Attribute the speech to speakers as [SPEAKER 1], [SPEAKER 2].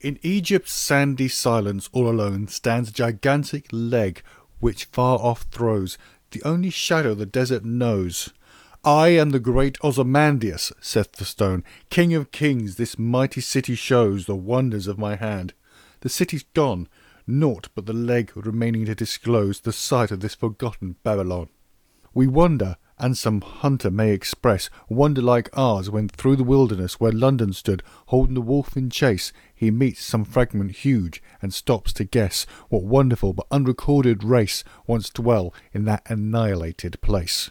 [SPEAKER 1] In Egypt's sandy silence all alone stands a gigantic leg which far off throws the only shadow the desert knows. "I am the great Ozymandias," saith the stone, "King of kings, this mighty city shows the wonders of my hand." The city's gone, naught but the leg remaining to disclose the site of this forgotten Babylon. We wonder, and some hunter may express wonder like ours, when through the wilderness where London stood, holding the wolf in chase, he meets some fragment huge, and stops to guess what wonderful but unrecorded race once dwell in that annihilated place.